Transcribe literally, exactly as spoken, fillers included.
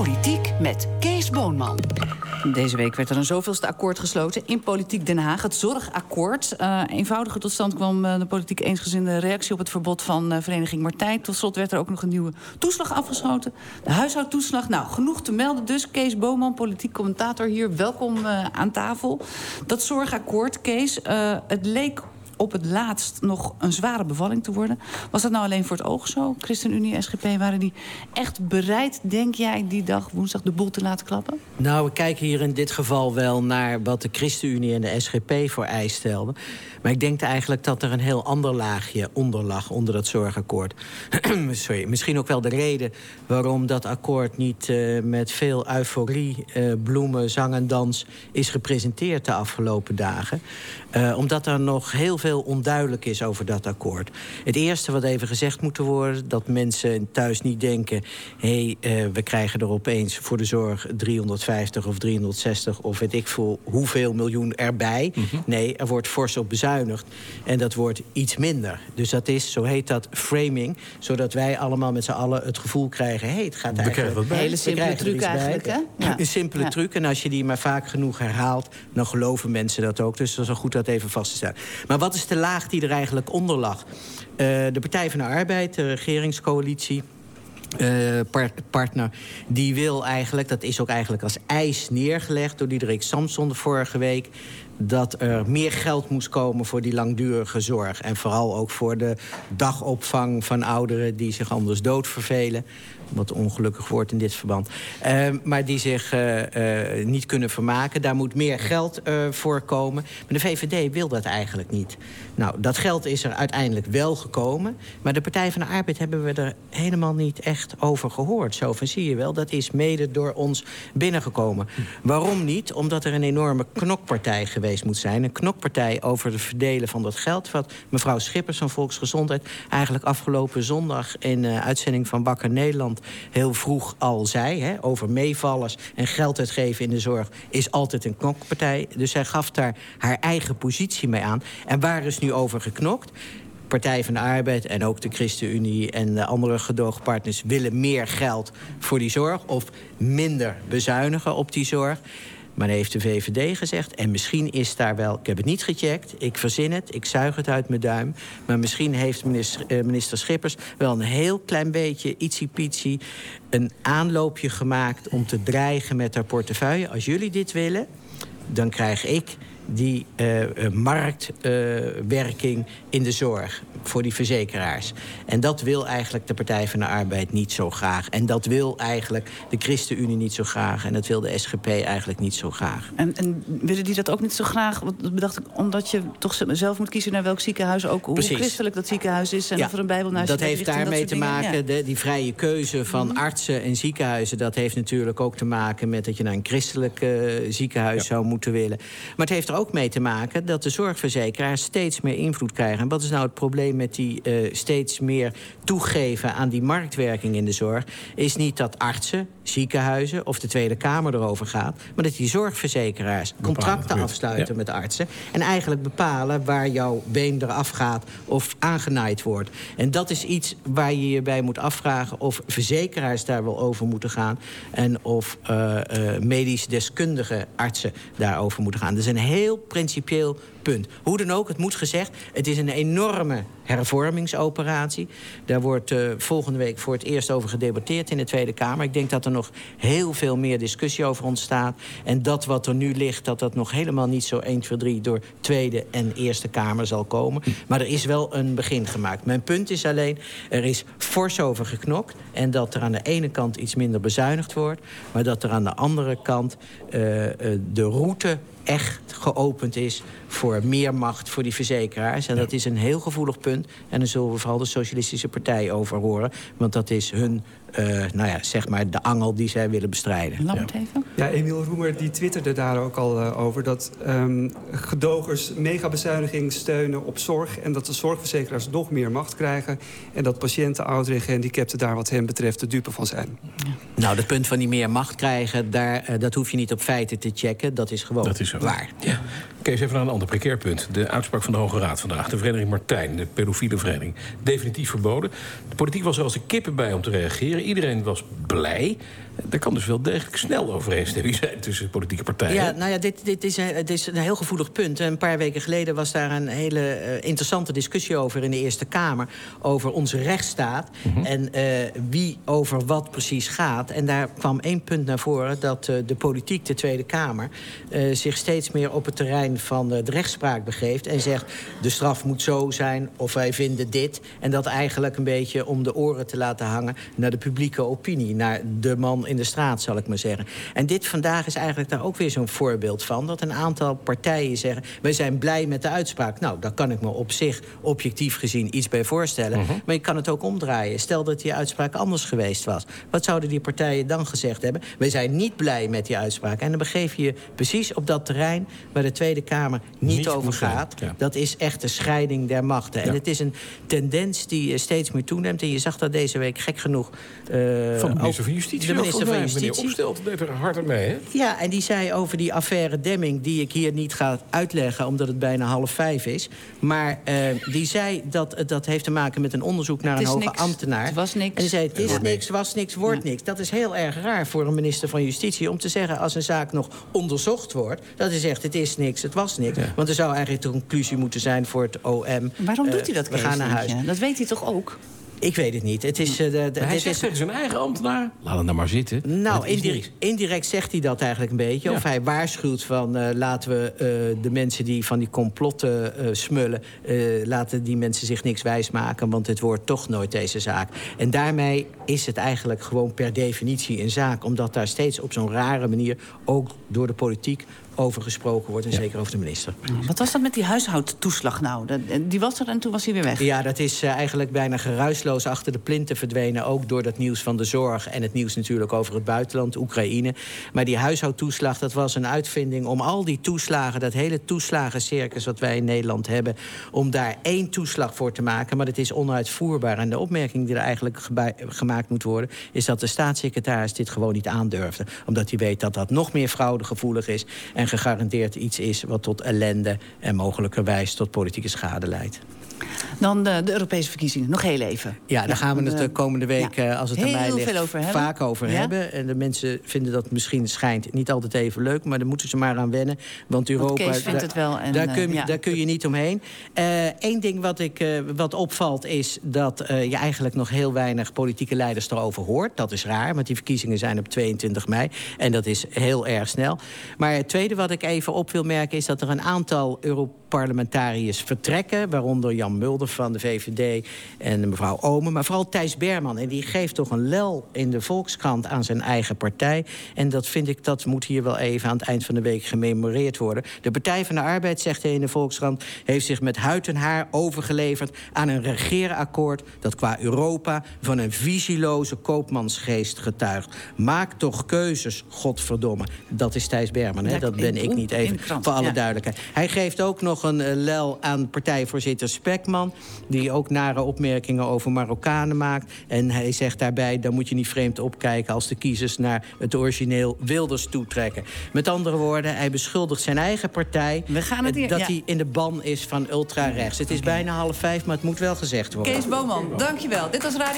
Politiek met Kees Boonman. Deze week werd er een zoveelste akkoord gesloten in Politiek Den Haag. Het Zorgakkoord. Uh, eenvoudiger tot stand kwam uh, de politiek eensgezinde reactie op het verbod van uh, Vereniging Martijn. Tot slot werd er ook nog een nieuwe toeslag afgeschoten. De huishoudtoeslag. Nou, genoeg te melden dus. Kees Boonman, politiek commentator hier. Welkom uh, aan tafel. Dat Zorgakkoord, Kees, uh, het leek op het laatst nog een zware bevalling te worden. Was dat nou alleen voor het oog zo? ChristenUnie, S G P, waren die echt bereid, denk jij, die dag woensdag de boel te laten klappen? Nou, we kijken hier in dit geval wel naar wat de ChristenUnie en de S G P voor eis stelden. Maar ik denk eigenlijk dat er een heel ander laagje onder lag, onder dat Zorgakkoord. Sorry, misschien ook wel de reden waarom dat akkoord niet uh, met veel euforie, uh, bloemen, zang en dans is gepresenteerd de afgelopen dagen. Uh, omdat er nog heel veel onduidelijk is over dat akkoord. Het eerste wat even gezegd moet worden, dat mensen thuis niet denken, hé, hey, uh, we krijgen er opeens voor de zorg driehonderdvijftig of driehonderdzestig of weet ik veel hoeveel miljoen erbij. Mm-hmm. Nee, er wordt fors op bezuinigd. En dat wordt iets minder. Dus dat is, zo heet dat, framing. Zodat wij allemaal met z'n allen het gevoel krijgen, hé, hey, het gaat eigenlijk een hele simpele truc eigenlijk, hè? Ja. Een simpele ja. truc. En als je die maar vaak genoeg herhaalt, dan geloven mensen dat ook. Dus dat is wel goed dat even vast te stellen. Maar wat is de laag die er eigenlijk onder lag? Uh, de Partij van de Arbeid, de regeringscoalitie, Uh, partner, die wil eigenlijk, dat is ook eigenlijk als eis neergelegd door Diederik Samson de vorige week, dat er meer geld moest komen voor die langdurige zorg. En vooral ook voor de dagopvang van ouderen die zich anders doodvervelen. Wat ongelukkig wordt in dit verband. Uh, maar die zich uh, uh, niet kunnen vermaken. Daar moet meer geld uh, voor komen. Maar de V V D wil dat eigenlijk niet. Nou, dat geld is er uiteindelijk wel gekomen. Maar de Partij van de Arbeid hebben we er helemaal niet echt over gehoord. Zo van, zie je wel, dat is mede door ons binnengekomen. Waarom niet? Omdat er een enorme knokpartij geweest moet zijn. Een knokpartij over het verdelen van dat geld. Wat mevrouw Schippers van Volksgezondheid eigenlijk afgelopen zondag in uh, uitzending van Wakker Nederland heel vroeg al zei, hè, over meevallers en geld uitgeven in de zorg is altijd een knokpartij. Dus zij gaf daar haar eigen positie mee aan. En waar is nu over geknokt? Partij van de Arbeid en ook de ChristenUnie en de andere gedoogpartners willen meer geld voor die zorg of minder bezuinigen op die zorg. Maar dan heeft de V V D gezegd, en misschien is daar wel, ik heb het niet gecheckt, ik verzin het, ik zuig het uit mijn duim, maar misschien heeft minister, eh, minister Schippers wel een heel klein beetje, ietsiepietsie, een aanloopje gemaakt om te dreigen met haar portefeuille. Als jullie dit willen, dan krijg ik die uh, uh, marktwerking uh, in de zorg voor die verzekeraars. En dat wil eigenlijk de Partij van de Arbeid niet zo graag. En dat wil eigenlijk de ChristenUnie niet zo graag. En dat wil de S G P eigenlijk niet zo graag. En, en willen die dat ook niet zo graag? Want bedacht ik, omdat je toch zelf moet kiezen naar welk ziekenhuis, ook hoe Precies. christelijk dat ziekenhuis is en ja, of er een bijbelnaast dat heeft daarmee te dingen. maken. Ja. De, die vrije keuze van mm-hmm. artsen en ziekenhuizen, dat heeft natuurlijk ook te maken met dat je naar een christelijk uh, ziekenhuis ja. zou moeten willen. Maar het heeft er ook mee te maken dat de zorgverzekeraars steeds meer invloed krijgen. En wat is nou het probleem met die uh, steeds meer toegeven aan die marktwerking in de zorg? Is niet dat artsen, ziekenhuizen of de Tweede Kamer erover gaat, maar dat die zorgverzekeraars contracten afsluiten ja. met artsen en eigenlijk bepalen waar jouw been eraf gaat of aangenaaid wordt. En dat is iets waar je je bij moet afvragen of verzekeraars daar wel over moeten gaan en of uh, uh, medisch deskundige artsen daarover moeten gaan. Dat is een heel principieel punt. Hoe dan ook, het moet gezegd, het is een enorme hervormingsoperatie. Daar wordt uh, volgende week voor het eerst over gedebatteerd in de Tweede Kamer. Ik denk dat er nog heel veel meer discussie over ontstaat. En dat wat er nu ligt, dat dat nog helemaal niet zo één, twee, drie door Tweede en Eerste Kamer zal komen. Maar er is wel een begin gemaakt. Mijn punt is alleen, er is fors over geknokt. En dat er aan de ene kant iets minder bezuinigd wordt, maar dat er aan de andere kant uh, uh, de route echt geopend is voor meer macht voor die verzekeraars. En ja. dat is een heel gevoelig punt. En daar zullen we vooral de Socialistische Partij over horen. Want dat is hun, uh, nou ja, zeg maar, de angel die zij willen bestrijden. Lambert ja. even. Ja, Emiel Roemer die twitterde daar ook al uh, over dat um, gedogers megabezuiniging steunen op zorg en dat de zorgverzekeraars nog meer macht krijgen en dat patiënten, ouderen en gehandicapten daar wat hen betreft de dupe van zijn. Ja. Nou, dat punt van die meer macht krijgen, daar, uh, dat hoef je niet op feiten te checken. Dat is gewoon dat is waar. Ja. Kees, even naar een ander precair punt. De uitspraak van de Hoge Raad vandaag. De Vereniging Martijn, de pedofiele vereniging. Definitief verboden. De politiek was er als de kippen bij om te reageren. Iedereen was blij. Er kan dus wel degelijk snel overeenstemming zijn tussen politieke partijen. Ja, nou ja, dit, dit, is een, dit is een heel gevoelig punt. Een paar weken geleden was daar een hele uh, interessante discussie over in de Eerste Kamer. Over onze rechtsstaat mm-hmm. en uh, wie over wat precies gaat. En daar kwam één punt naar voren dat uh, de politiek, de Tweede Kamer, Uh, zich steeds meer op het terrein van uh, de rechtspraak begeeft. En zegt, de straf moet zo zijn of wij vinden dit. En dat eigenlijk een beetje om de oren te laten hangen naar de publieke opinie. Naar de man in de straat, zal ik maar zeggen. En dit vandaag is eigenlijk daar ook weer zo'n voorbeeld van. Dat een aantal partijen zeggen, wij zijn blij met de uitspraak. Nou, daar kan ik me op zich objectief gezien iets bij voorstellen. Uh-huh. Maar je kan het ook omdraaien. Stel dat die uitspraak anders geweest was. Wat zouden die partijen dan gezegd hebben? Wij zijn niet blij met die uitspraak. En dan begeef je je precies op dat terrein waar de Tweede Kamer niet, niet over gaat. Ja. Dat is echt de scheiding der machten. Ja. En het is een tendens die steeds meer toeneemt. En je zag dat deze week, gek genoeg, Uh, van de minister van Justitie. De minister van Justitie. Meneer Opstelten deed er hard aan mee, hè? Ja, en die zei over die affaire Demming, die ik hier niet ga uitleggen omdat het bijna half vijf is. Maar uh, die zei dat dat heeft te maken met een onderzoek naar een hoge niks. ambtenaar. Het was niks. En die zei, het is het niks, was niks, wordt ja. niks. Dat is heel erg raar voor een minister van Justitie om te zeggen, als een zaak nog onderzocht wordt, dat hij zegt, het is niks, het was niks. Ja. Want er zou eigenlijk de conclusie moeten zijn voor het O M. Waarom uh, doet hij dat, We gaan naar huis. Ja, dat weet hij toch ook? Ik weet het niet. Het is, uh, de, de, hij dit zegt is tegen zijn eigen ambtenaar, laat hem nou maar zitten. Nou, indirect, indirect zegt hij dat eigenlijk een beetje. Ja. Of hij waarschuwt van, uh, laten we uh, de mensen die van die complotten uh, smullen, Uh, laten die mensen zich niks wijsmaken, want het wordt toch nooit deze zaak. En daarmee is het eigenlijk gewoon per definitie een zaak, omdat daar steeds op zo'n rare manier, ook door de politiek, over gesproken wordt, en ja. zeker over de minister. Wat was dat met die huishoudtoeslag nou? Die was er en toen was hij weer weg. Ja, dat is uh, eigenlijk bijna geruisloos achter de plinten verdwenen, ook door dat nieuws van de zorg en het nieuws natuurlijk over het buitenland, Oekraïne. Maar die huishoudtoeslag, dat was een uitvinding om al die toeslagen, dat hele toeslagencircus wat wij in Nederland hebben, om daar één toeslag voor te maken, maar dat is onuitvoerbaar. En de opmerking die er eigenlijk geba- gemaakt moet worden, is dat de staatssecretaris dit gewoon niet aandurfde. Omdat hij weet dat dat nog meer fraudegevoelig is en gegarandeerd iets is wat tot ellende en mogelijkerwijs tot politieke schade leidt. Dan de, de Europese verkiezingen, nog heel even. Ja, daar ja, gaan we het de komende week, ja. als het aan mij ligt, over vaak over ja? hebben. En de mensen vinden dat misschien schijnt niet altijd even leuk, maar daar moeten ze maar aan wennen. Want Europa, want Kees vindt het wel. En, daar, kun, uh, ja. daar kun je niet omheen. Eén uh, ding wat, ik, uh, wat opvalt is dat uh, je eigenlijk nog heel weinig politieke leiders erover hoort. Dat is raar, want die verkiezingen zijn op tweeëntwintig mei. En dat is heel erg snel. Maar het tweede wat ik even op wil merken is dat er een aantal Europarlementariërs vertrekken, waaronder Jan Mulder van de V V D en mevrouw Oomen, maar vooral Thijs Berman. En die geeft toch een lel in de Volkskrant aan zijn eigen partij. En dat vind ik, dat moet hier wel even aan het eind van de week gememoreerd worden. De Partij van de Arbeid, zegt hij in de Volkskrant, heeft zich met huid en haar overgeleverd aan een regeerakkoord dat qua Europa van een visieloze koopmansgeest getuigt. Maak toch keuzes, godverdomme. Dat is Thijs Berman, hè? Dat ben ik niet, even voor alle ja. duidelijkheid. Hij geeft ook nog een uh, lel aan partijvoorzitter Spekman, die ook nare opmerkingen over Marokkanen maakt. En hij zegt daarbij, dan moet je niet vreemd opkijken als de kiezers naar het origineel Wilders toetrekken. Met andere woorden, hij beschuldigt zijn eigen partij We gaan het hier, dat ja. hij in de ban is van ultra-rechts. Het is okay. bijna half vijf, maar het moet wel gezegd worden. Kees Boonman, dankjewel. Dit was Radio